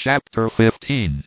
Chapter 15.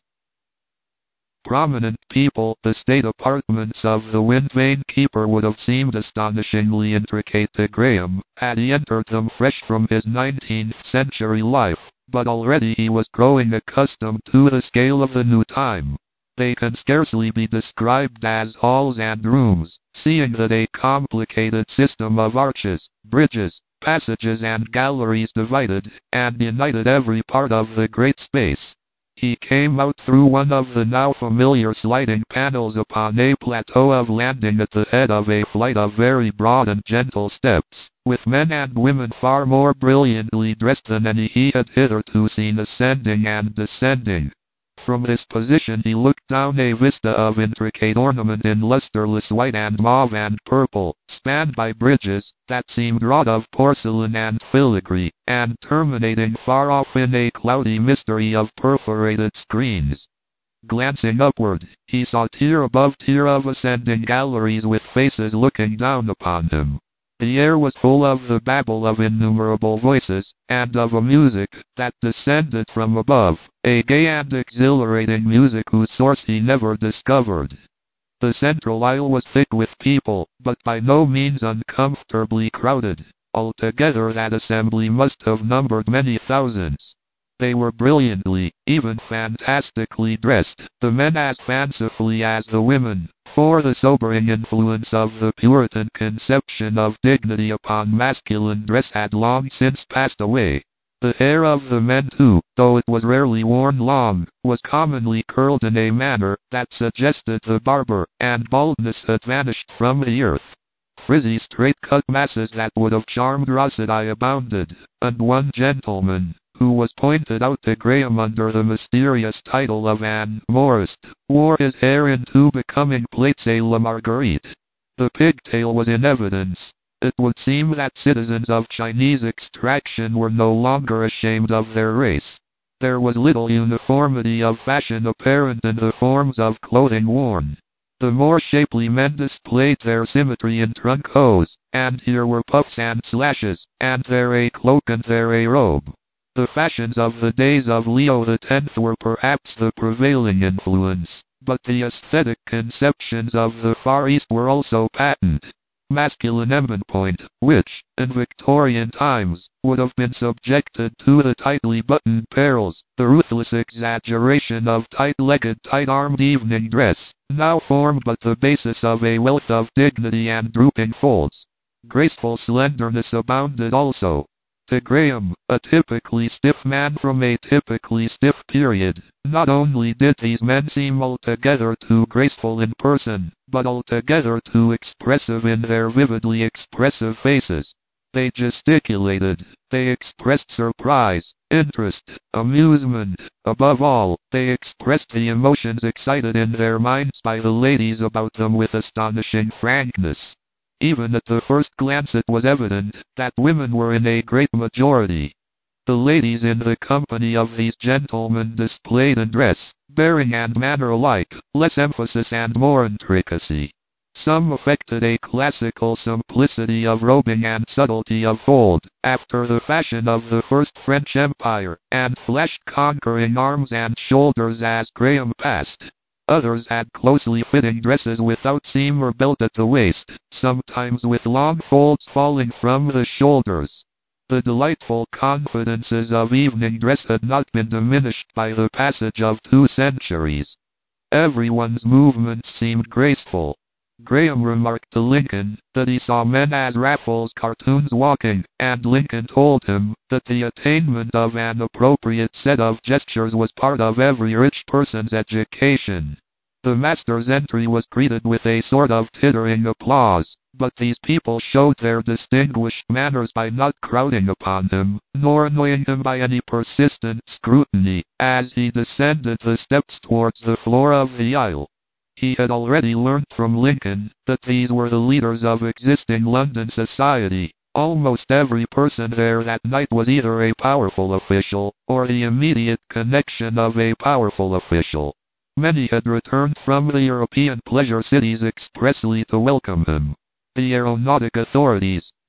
Prominent people. The state apartments of the Wind Vane Keeper would have seemed astonishingly intricate to Graham, had he entered them fresh from his 19th century life, but already he was growing accustomed to the scale of the new time. They can scarcely be described as halls and rooms, seeing that a complicated system of arches, bridges, passages and galleries divided and united every part of the great space. He came out through one of the now familiar sliding panels upon a plateau of landing at the head of a flight of very broad and gentle steps, with men and women far more brilliantly dressed than any he had hitherto seen ascending and descending. From this position he looked down a vista of intricate ornament in lusterless white and mauve and purple, spanned by bridges that seemed wrought of porcelain and filigree, and terminating far off in a cloudy mystery of perforated screens. Glancing upward, he saw tier above tier of ascending galleries with faces looking down upon him. The air was full of the babble of innumerable voices, and of a music that descended from above, a gay and exhilarating music whose source he never discovered. The central aisle was thick with people, but by no means uncomfortably crowded. Altogether that assembly must have numbered many thousands. They were brilliantly, even fantastically dressed, the men as fancifully as the women, for the sobering influence of the Puritan conception of dignity upon masculine dress had long since passed away. The hair of the men too, though it was rarely worn long, was commonly curled in a manner that suggested the barber, and baldness had vanished from the earth. Frizzy straight-cut masses that would have charmed Rossidi abounded, and one gentleman, who was pointed out to Graham under the mysterious title of an humorist, wore his hair in two becoming plaits a la Marguerite. The pigtail was in evidence. It would seem that citizens of Chinese extraction were no longer ashamed of their race. There was little uniformity of fashion apparent in the forms of clothing worn. The more shapely men displayed their symmetry in trunk hose, and here were puffs and slashes, and there a cloak and there a robe. The fashions of the days of Leo X were perhaps the prevailing influence, but the aesthetic conceptions of the Far East were also patent. Masculine embonpoint, which, in Victorian times, would have been subjected to the tightly buttoned pearls, the ruthless exaggeration of tight-legged, tight-armed evening dress, now formed but the basis of a wealth of dignity and drooping folds. Graceful slenderness abounded also. To Graham, a typically stiff man from a typically stiff period, not only did these men seem altogether too graceful in person, but altogether too expressive in their vividly expressive faces. They gesticulated, they expressed surprise, interest, amusement. Above all, they expressed the emotions excited in their minds by the ladies about them with astonishing frankness. Even at the first glance it was evident that women were in a great majority. The ladies in the company of these gentlemen displayed in dress, bearing and manner alike, less emphasis and more intricacy. Some affected a classical simplicity of robing and subtlety of fold, after the fashion of the First French Empire, and flashed conquering arms and shoulders as Graham passed. Others had closely fitting dresses without seam or belt at the waist, sometimes with long folds falling from the shoulders. The delightful confidences of evening dress had not been diminished by the passage of 2 centuries. Everyone's movements seemed graceful. Graham remarked to Lincoln that he saw men as Raffles cartoons walking, and Lincoln told him that the attainment of an appropriate set of gestures was part of every rich person's education. The master's entry was greeted with a sort of tittering applause, but these people showed their distinguished manners by not crowding upon him, nor annoying him by any persistent scrutiny, as he descended the steps towards the floor of the aisle. He had already learnt from Lincoln that these were the leaders of existing London society. Almost every person there that night was either a powerful official, or the immediate connection of a powerful official. Many had returned from the European pleasure cities expressly to welcome him. The aeronautic authorities,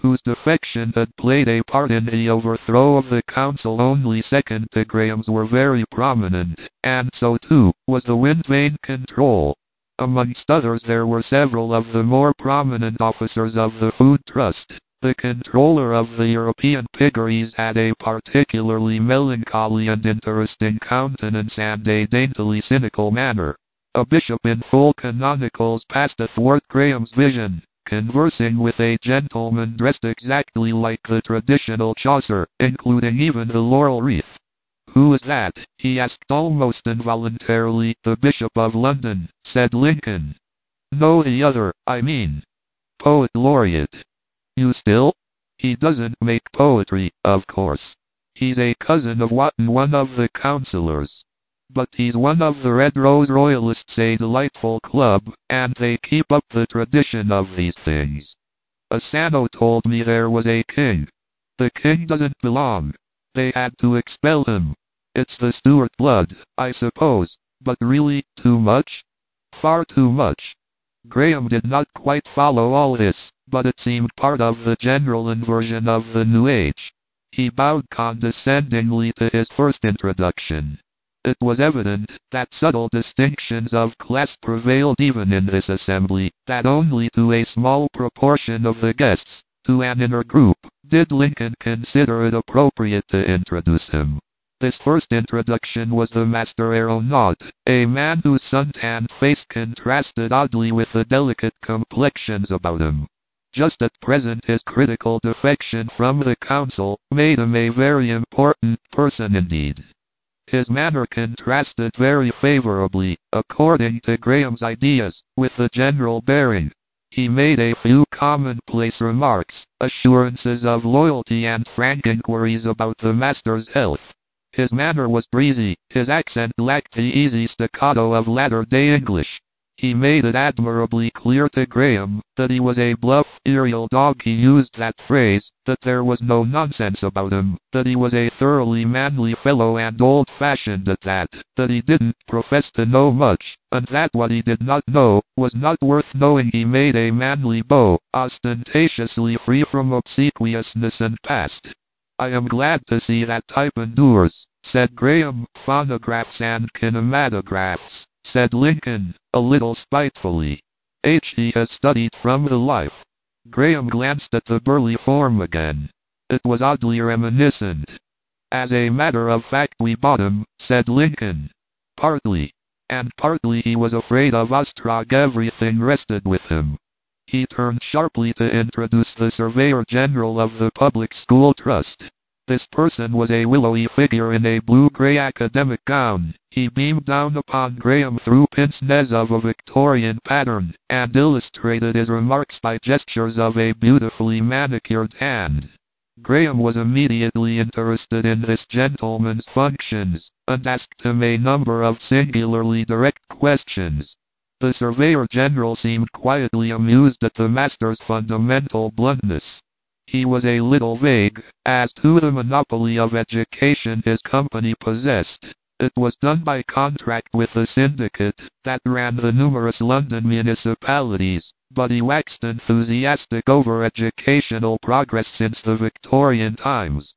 whose defection had played a part in the overthrow of the council only second to Graham's, were very prominent, and so too was the Wind Vane Control. Amongst others there were several of the more prominent officers of the Food Trust. The controller of the European piggeries had a particularly melancholy and interesting countenance and a daintily cynical manner. A bishop in full canonicals passed athwart Graham's vision, conversing with a gentleman dressed exactly like the traditional Chaucer, including even the laurel wreath. "Who is that?" he asked almost involuntarily. "The Bishop of London," said Lincoln. "No, the other, I mean. Poet laureate." "You still?" "He doesn't make poetry, of course. He's a cousin of Wotton, one of the councillors. But he's one of the Red Rose Royalists, a delightful club, and they keep up the tradition of these things. Asano told me there was a king. The king doesn't belong. They had to expel him. It's the Stuart blood, I suppose, but really, too much? Far too much." Graham did not quite follow all this, but it seemed part of the general inversion of the new age. He bowed condescendingly to his first introduction. It was evident that subtle distinctions of class prevailed even in this assembly, that only to a small proportion of the guests, to an inner group, did Lincoln consider it appropriate to introduce him. This first introduction was the master aeronaut, a man whose suntanned face contrasted oddly with the delicate complexions about him. Just at present his critical defection from the council made him a very important person indeed. His manner contrasted very favorably, according to Graham's ideas, with the general bearing. He made a few commonplace remarks, assurances of loyalty and frank inquiries about the master's health. His manner was breezy, his accent lacked the easy staccato of latter-day English. He made it admirably clear to Graham that he was a bluff, aerial dog. He used that phrase, that there was no nonsense about him, that he was a thoroughly manly fellow and old-fashioned at that he didn't profess to know much, and that what he did not know was not worth knowing. He made a manly bow, ostentatiously free from obsequiousness and past. "I am glad to see that type endures," said Graham. "Phonographs and kinematographs," said Lincoln, a little spitefully. "He has studied from the life." Graham glanced at the burly form again. It was oddly reminiscent. "As a matter of fact we bought him," said Lincoln. "Partly. And partly he was afraid of Ostrog. Everything rested with him." He turned sharply to introduce the Surveyor General of the Public School Trust. This person was a willowy figure in a blue-gray academic gown. He beamed down upon Graham through pince-nez of a Victorian pattern, and illustrated his remarks by gestures of a beautifully manicured hand. Graham was immediately interested in this gentleman's functions, and asked him a number of singularly direct questions. The Surveyor General seemed quietly amused at the master's fundamental bluntness. He was a little vague as to the monopoly of education his company possessed. It was done by contract with the syndicate that ran the numerous London municipalities, but he waxed enthusiastic over educational progress since the Victorian times.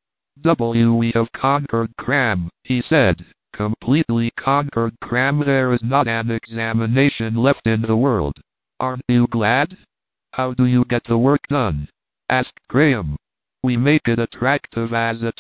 "We have conquered cram," he said. "Completely conquered cram. There is not an examination left in the world. Aren't you glad?" "How do you get the work done?" asked Graham. "We make it attractive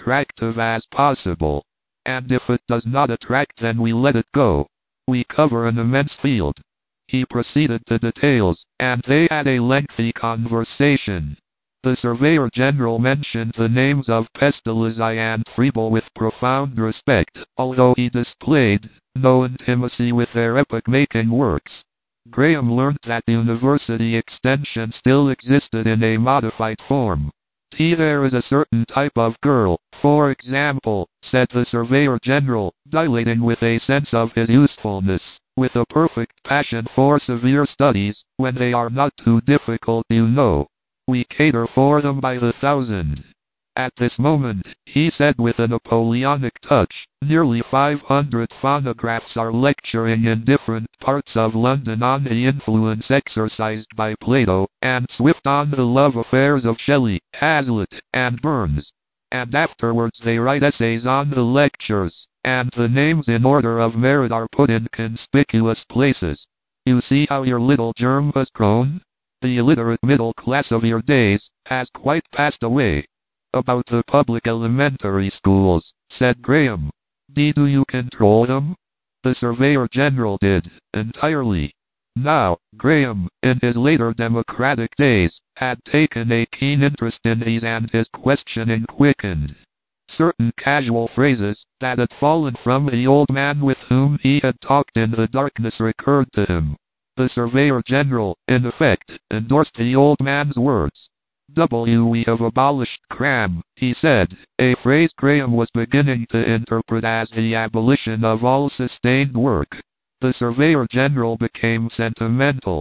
as possible. And if it does not attract, then we let it go. We cover an immense field." He proceeded to details, and they had a lengthy conversation. The Surveyor General mentioned the names of Pestalozzi and Freble with profound respect, although he displayed no intimacy with their epoch-making works. Graham learned that university extension still existed in a modified form. "There is a certain type of girl, for example," said the Surveyor General, dilating with a sense of his usefulness, "with a perfect passion for severe studies, when they are not too difficult, you know. We cater for them by the thousand. At this moment, he said with a Napoleonic touch, nearly 500 phonographs are lecturing in different parts of London on the influence exercised by Plato and Swift on the love affairs of Shelley, Hazlitt, and Burns. And afterwards they write essays on the lectures, and the names in order of merit are put in conspicuous places. You see how your little germ has grown? The illiterate middle class of your days has quite passed away. About the public elementary schools, said Graham. Do you control them? The Surveyor General did, entirely. Now, Graham, in his later democratic days, had taken a keen interest in these, and his questioning quickened. Certain casual phrases that had fallen from the old man with whom he had talked in the darkness recurred to him. The Surveyor General, in effect, endorsed the old man's words. We have abolished cram, he said, a phrase Graham was beginning to interpret as the abolition of all sustained work. The Surveyor General became sentimental.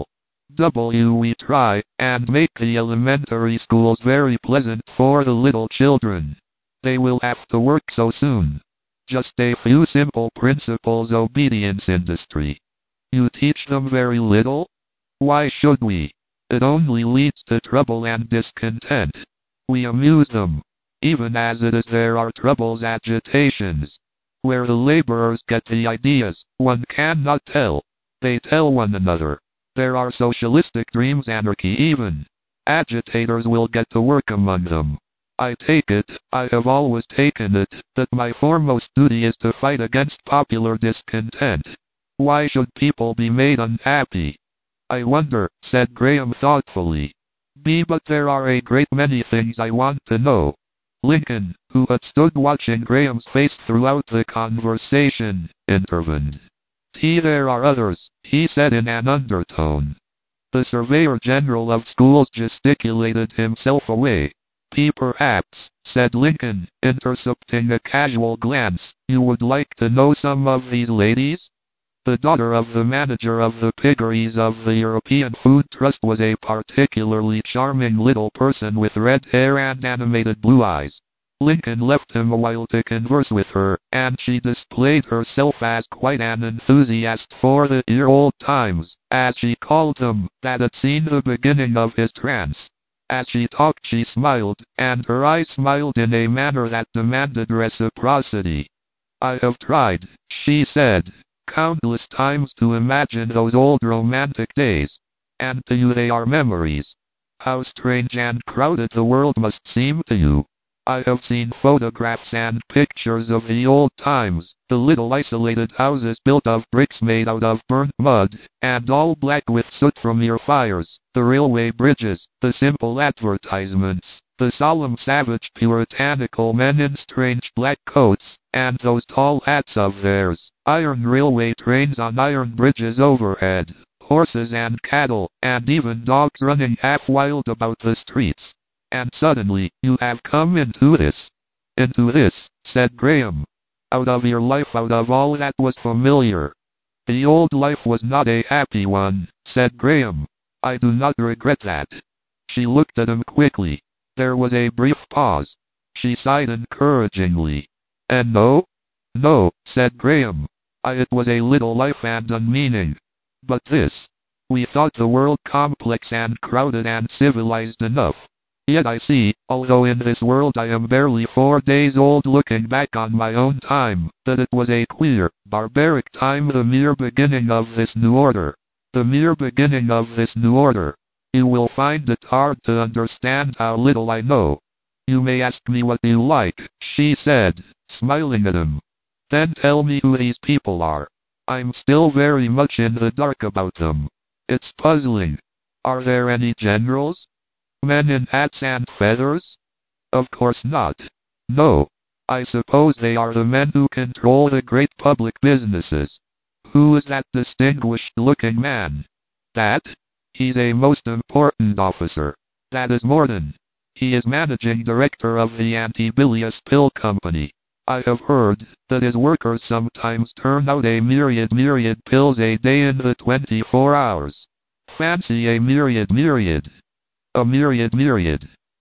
We try and make the elementary schools very pleasant for the little children. They will have to work so soon. Just a few simple principles: obedience, industry. You teach them very little? Why should we? It only leads to trouble and discontent. We amuse them. Even as it is, there are troubles, agitations. Where the laborers get the ideas, one cannot tell. They tell one another. There are socialistic dreams, anarchy even. Agitators will get to work among them. I take it, I have always taken it, that my foremost duty is to fight against popular discontent. Why should people be made unhappy? I wonder, said Graham thoughtfully. But there are a great many things I want to know. Lincoln, who had stood watching Graham's face throughout the conversation, intervened. There are others, he said in an undertone. The Surveyor General of Schools gesticulated himself away. Perhaps, said Lincoln, intercepting a casual glance, you would like to know some of these ladies? The daughter of the manager of the piggeries of the European Food Trust was a particularly charming little person with red hair and animated blue eyes. Lincoln left him a while to converse with her, and she displayed herself as quite an enthusiast for the dear old times, as she called them, that had seen the beginning of his trance. As she talked she smiled, and her eyes smiled in a manner that demanded reciprocity. I have tried, she said, countless times to imagine those old romantic days. And to you they are memories. How strange and crowded the world must seem to you. I have seen photographs and pictures of the old times, the little isolated houses built of bricks made out of burnt mud, and all black with soot from your fires, the railway bridges, the simple advertisements, the solemn savage puritanical men in strange black coats, and those tall hats of theirs, iron railway trains on iron bridges overhead, horses and cattle, and even dogs running half wild about the streets. And suddenly, you have come into this. Into this, said Graham. Out of your life, out of all that was familiar. The old life was not a happy one, said Graham. I do not regret that. She looked at him quickly. There was a brief pause. She sighed encouragingly. And no? No, said Graham. It was a little life and unmeaning. But this. We thought the world complex and crowded and civilized enough. Yet I see, although in this world I am barely 4 days old, looking back on my own time, that it was a queer, barbaric time, the mere beginning of this new order. The mere beginning of this new order. You will find it hard to understand how little I know. You may ask me what you like, she said, smiling at him. Then tell me who these people are. I'm still very much in the dark about them. It's puzzling. Are there any generals? Men in hats and feathers? Of course not. No. I suppose they are the men who control the great public businesses. Who is that distinguished-looking man? That? He's a most important officer. That is Morden. He is managing director of the Antibilious Pill Company. I have heard that his workers sometimes turn out a myriad pills a day in the 24 hours. Fancy a myriad. A myriad.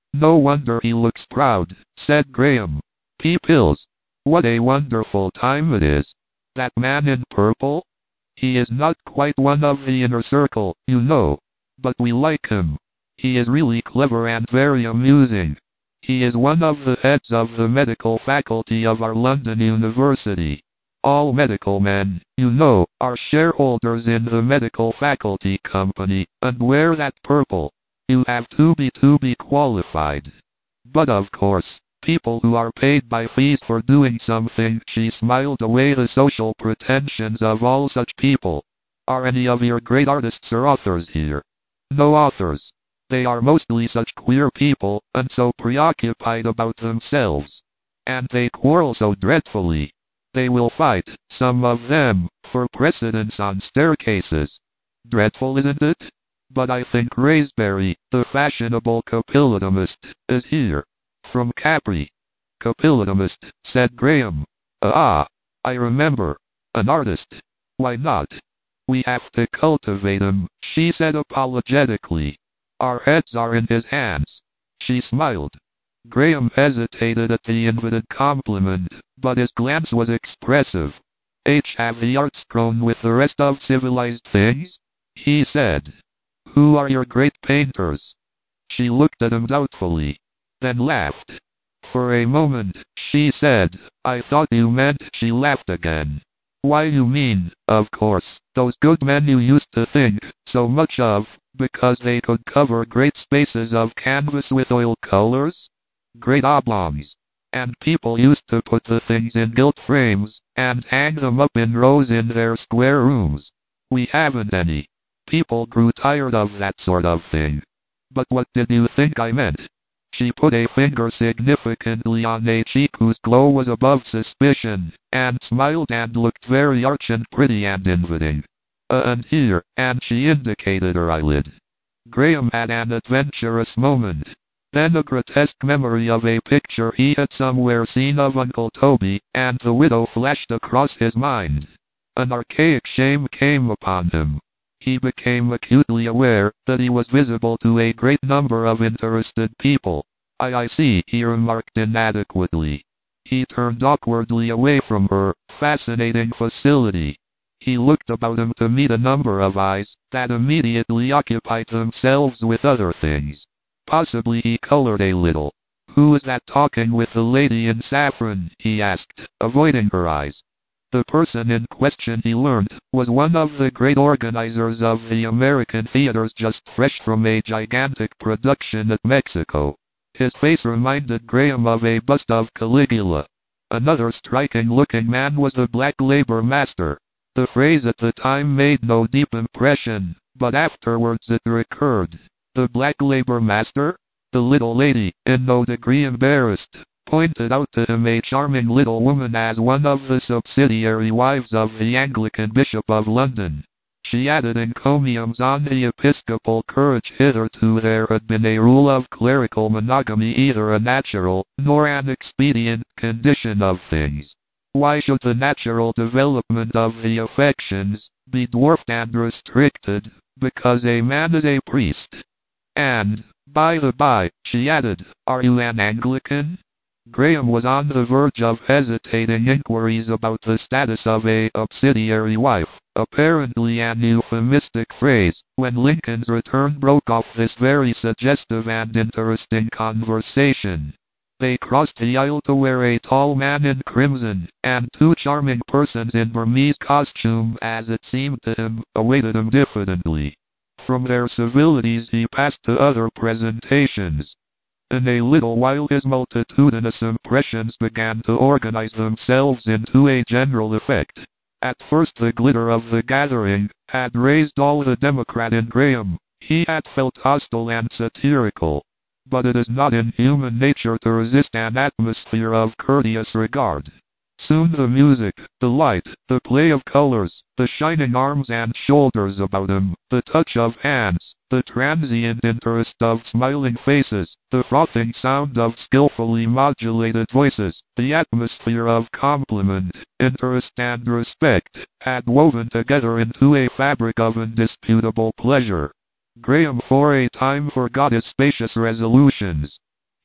No wonder he looks proud, said Graham. P-Pills. What a wonderful time it is. That man in purple? He is not quite one of the inner circle, you know. But we like him. He is really clever and very amusing. He is one of the heads of the medical faculty of our London University. All medical men, you know, are shareholders in the medical faculty company, and wear that purple. You have to be qualified. But of course, people who are paid by fees for doing something, she smiled away the social pretensions of all such people. Are any of your great artists or authors here? No authors. They are mostly such queer people, and so preoccupied about themselves. And they quarrel so dreadfully. They will fight, some of them, for precedence on staircases. Dreadful, isn't it? But I think Raspberry, the fashionable capillotomist, is here. From Capri. Capillotomist, said Graham. Ah, I remember. An artist. Why not? We have to cultivate him, she said apologetically. Our heads are in his hands. She smiled. Graham hesitated at the invited compliment, but his glance was expressive. Have the arts grown with the rest of civilized things? He said. Who are your great painters? She looked at him doubtfully, then laughed. For a moment, she said, I thought you meant. She laughed again. Why, you mean, of course, those good men you used to think so much of, because they could cover great spaces of canvas with oil colors? Great oblongs. And people used to put the things in gilt frames, and hang them up in rows in their square rooms. We haven't any. People grew tired of that sort of thing. But what did you think I meant? She put a finger significantly on a cheek whose glow was above suspicion, and smiled and looked very arch and pretty and inviting. And here, and she indicated her eyelid. Graham had an adventurous moment. Then a grotesque memory of a picture he had somewhere seen of Uncle Toby, and the widow flashed across his mind. An archaic shame came upon him. He became acutely aware that he was visible to a great number of interested people. I see, he remarked inadequately. He turned awkwardly away from her. Fascinating facility. He looked about him to meet a number of eyes that immediately occupied themselves with other things. Possibly he colored a little. Who is that talking with the lady in saffron? He asked, avoiding her eyes. The person in question, he learned, was one of the great organizers of the American theaters, just fresh from a gigantic production at Mexico. His face reminded Graham of a bust of Caligula. Another striking-looking man was the black labor master. The phrase at the time made no deep impression, but afterwards it recurred. The black labor master? The little lady, in no degree embarrassed, pointed out to him a charming little woman as one of the subsidiary wives of the Anglican Bishop of London. She added encomiums on the episcopal courage. Hitherto there had been a rule of clerical monogamy, either a natural, nor an expedient, condition of things. Why should the natural development of the affections be dwarfed and restricted, because a man is a priest? And, by the by, she added, are you an Anglican? Graham was on the verge of hesitating inquiries about the status of a subsidiary wife, apparently an euphemistic phrase, when Lincoln's return broke off this very suggestive and interesting conversation. They crossed the aisle to where a tall man in crimson, and two charming persons in Burmese costume, as it seemed to him, awaited him diffidently. From their civilities he passed to other presentations. In a little while his multitudinous impressions began to organize themselves into a general effect. At first the glitter of the gathering had raised all the democrat in Graham. He had felt hostile and satirical. But it is not in human nature to resist an atmosphere of courteous regard. Soon the music, the light, the play of colors, the shining arms and shoulders about him, the touch of hands, the transient interest of smiling faces, the frothing sound of skillfully modulated voices, the atmosphere of compliment, interest and respect, had woven together into a fabric of indisputable pleasure. Graham for a time forgot his spacious resolutions.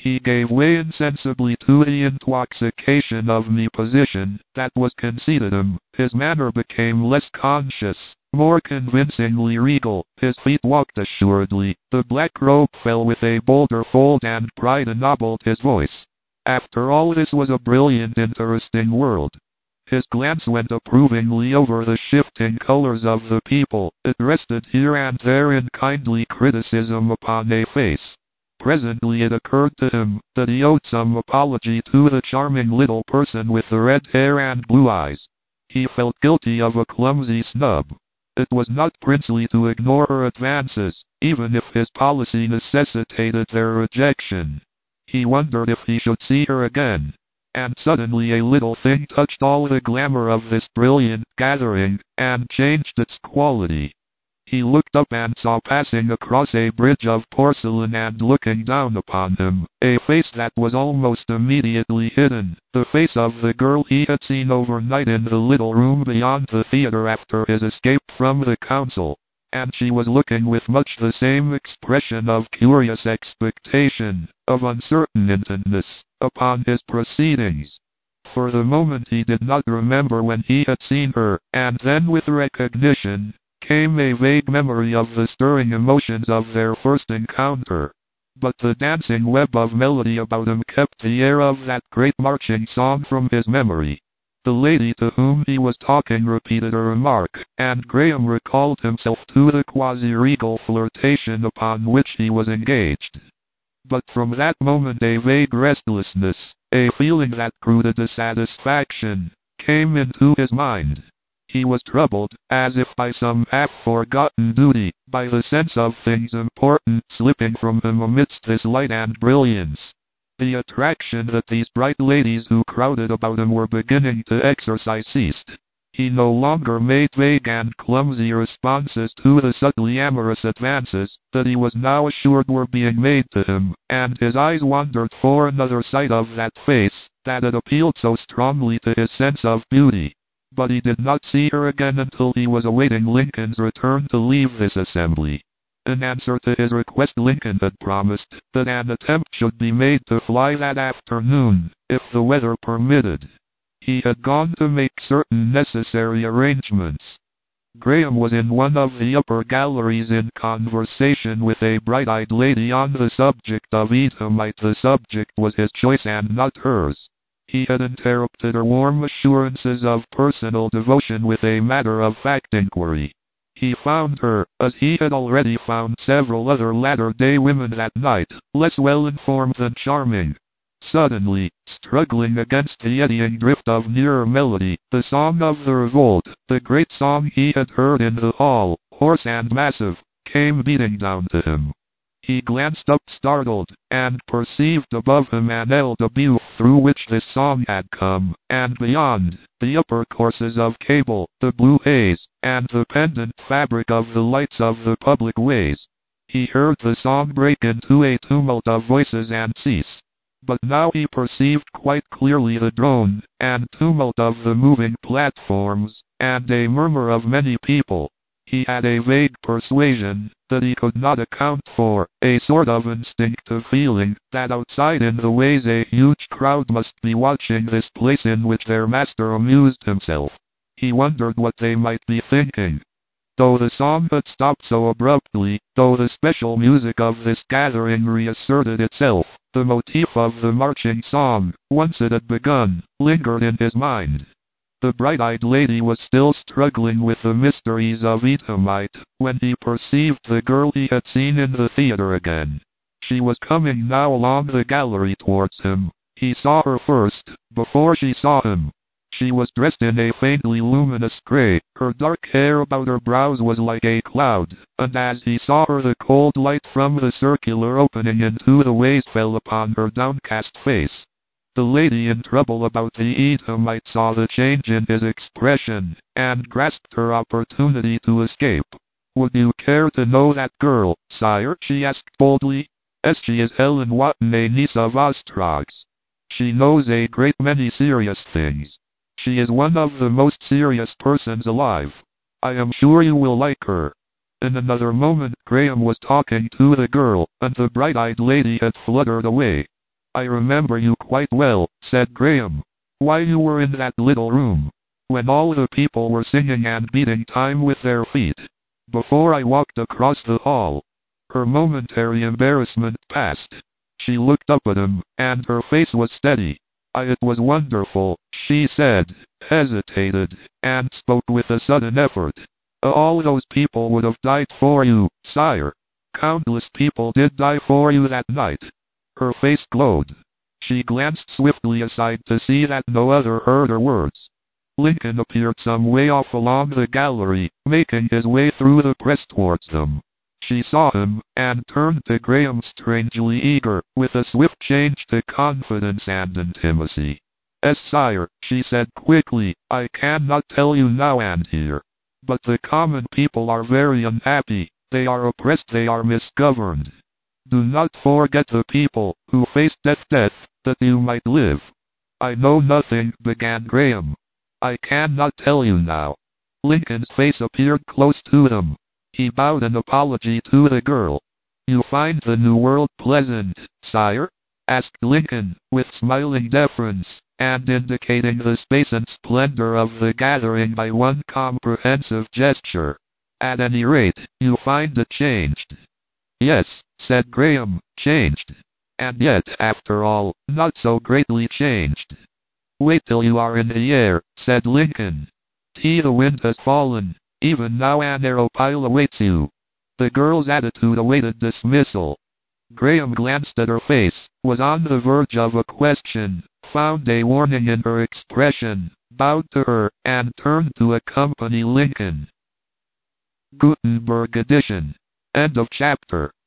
He gave way insensibly to the intoxication of the position that was conceded him. His manner became less conscious, more convincingly regal. His feet walked assuredly. The black robe fell with a bolder fold and pride ennobled his voice. After all, this was a brilliant, interesting world. His glance went approvingly over the shifting colors of the people. It rested here and there in kindly criticism upon a face. Presently it occurred to him that he owed some apology to the charming little person with the red hair and blue eyes. He felt guilty of a clumsy snub. It was not princely to ignore her advances, even if his policy necessitated their rejection. He wondered if he should see her again. And suddenly a little thing touched all the glamour of this brilliant gathering, and changed its quality. He looked up and saw passing across a bridge of porcelain and looking down upon him, a face that was almost immediately hidden, the face of the girl he had seen overnight in the little room beyond the theater after his escape from the council. And she was looking with much the same expression of curious expectation, of uncertain intentness, upon his proceedings. For the moment he did not remember when he had seen her, and then with recognition came a vague memory of the stirring emotions of their first encounter. But the dancing web of melody about him kept the air of that great marching song from his memory. The lady to whom he was talking repeated a remark, and Graham recalled himself to the quasi-regal flirtation upon which he was engaged. But from that moment a vague restlessness, a feeling that grew to dissatisfaction, came into his mind. He was troubled, as if by some half-forgotten duty, by the sense of things important slipping from him amidst this light and brilliance. The attraction that these bright ladies who crowded about him were beginning to exercise ceased. He no longer made vague and clumsy responses to the subtly amorous advances that he was now assured were being made to him, and his eyes wandered for another sight of that face that had appealed so strongly to his sense of beauty. But he did not see her again until he was awaiting Lincoln's return to leave this assembly. In answer to his request, Lincoln had promised that an attempt should be made to fly that afternoon, if the weather permitted. He had gone to make certain necessary arrangements. Graham was in one of the upper galleries in conversation with a bright-eyed lady on the subject of Eadhamite. The subject was his choice and not hers. He had interrupted her warm assurances of personal devotion with a matter-of-fact inquiry. He found her, as he had already found several other latter-day women that night, less well-informed than charming. Suddenly, struggling against the eddying drift of nearer melody, the song of the revolt, the great song he had heard in the hall, hoarse and massive, came beating down to him. He glanced up startled, and perceived above him an aile de Bœuf through which this song had come, and beyond, the upper courses of cable, the blue haze, and the pendant fabric of the lights of the public ways. He heard the song break into a tumult of voices and cease. But now he perceived quite clearly the drone and tumult of the moving platforms, and a murmur of many people. He had a vague persuasion that he could not account for, a sort of instinctive feeling that outside in the ways a huge crowd must be watching this place in which their master amused himself. He wondered what they might be thinking. Though the song had stopped so abruptly, though the special music of this gathering reasserted itself, the motif of the marching song, once it had begun, lingered in his mind. The bright-eyed lady was still struggling with the mysteries of Eadhamite when he perceived the girl he had seen in the theater again. She was coming now along the gallery towards him. He saw her first, before she saw him. She was dressed in a faintly luminous gray. Her dark hair about her brows was like a cloud, and as he saw her the cold light from the circular opening into the ways fell upon her downcast face. The lady in trouble about the Eadhamite saw the change in his expression, and grasped her opportunity to escape. "Would you care to know that girl, sire?" she asked boldly. "She is Helen Wotton, a niece of Ostrog's. She knows a great many serious things. She is one of the most serious persons alive. I am sure you will like her." In another moment Graham was talking to the girl, and the bright-eyed lady had fluttered away. I remember you quite well, said Graham. Why, you were in that little room, when all the people were singing and beating time with their feet, before I walked across the hall. Her momentary embarrassment passed. She looked up at him, and her face was steady. It was wonderful, she said, hesitated, and spoke with a sudden effort. All those people would have died for you, sire. Countless people did die for you that night. Her face glowed. She glanced swiftly aside to see that no other heard her words. Lincoln appeared some way off along the gallery, making his way through the press towards them. She saw him, and turned to Graham strangely eager, with a swift change to confidence and intimacy. "Yes, sire," she said quickly, "I cannot tell you now and here. But the common people are very unhappy, they are oppressed, they are misgoverned. Do not forget the people, who face death, that you might live." "I know nothing," began Graham. "I cannot tell you now." Lincoln's face appeared close to him. He bowed an apology to the girl. "You find the New World pleasant, sire?" asked Lincoln, with smiling deference, and indicating the space and splendor of the gathering by one comprehensive gesture. "At any rate, you find it changed." "Yes," said Graham, "changed. And yet, after all, not so greatly changed." "Wait till you are in the air," said Lincoln. "The wind has fallen. Even now an aeropile awaits you." The girl's attitude awaited dismissal. Graham glanced at her face, was on the verge of a question, found a warning in her expression, bowed to her, and turned to accompany Lincoln. Gutenberg edition. End of chapter.